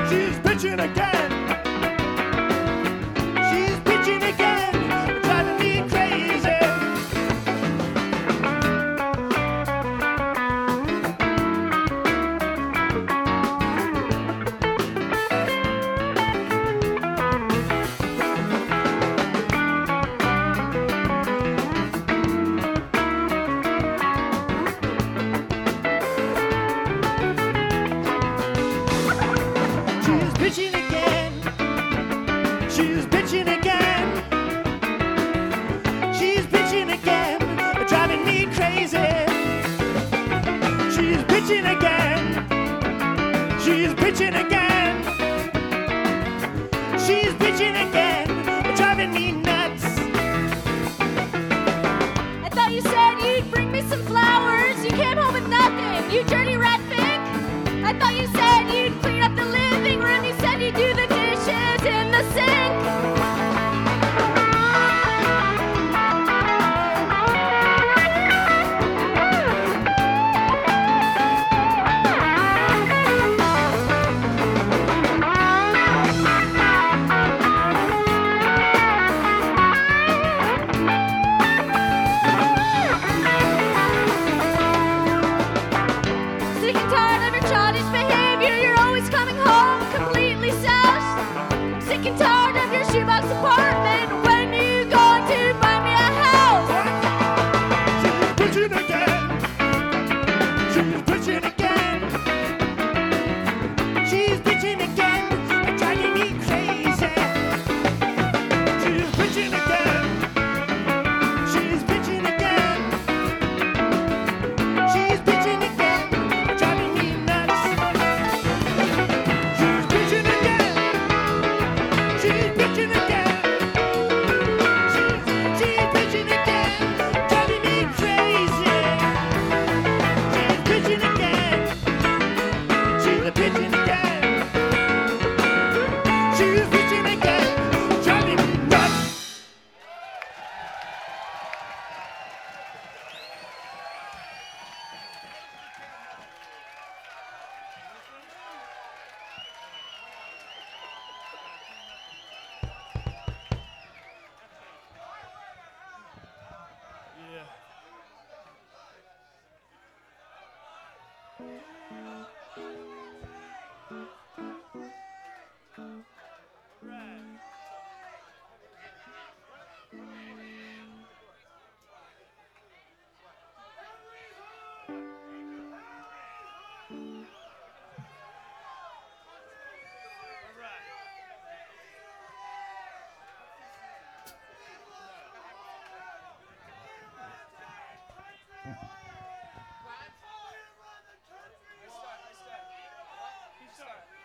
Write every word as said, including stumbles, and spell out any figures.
She's bitching again. She's bitching again, driving me crazy. She's bitching again. She's bitching again. She's bitching again, driving me crazy. She's bitching again. She's bitching again. She's bitching again, driving me nuts. I thought you said you'd bring me some flowers. You came home with nothing, you dirty rat pig. I thought you said you'd clean up the living room. You said you'd do the dishes in the sink. Sick and tired of your childish behavior. You're always coming home completely soused. I'm sick and tired of your shoebox apartment. When you going to buy me a house? She's bitching again. She's bitching again. She's bitching again, driving me crazy. She's bitching again. She's bitching again. She's bitching again, driving me nuts. She's bitching again. She's bitching again. She's, she's bitching again, driving me crazy. She's bitching again. She's a bitching again. She's bitching again, driving me nuts. I start, I start. You start.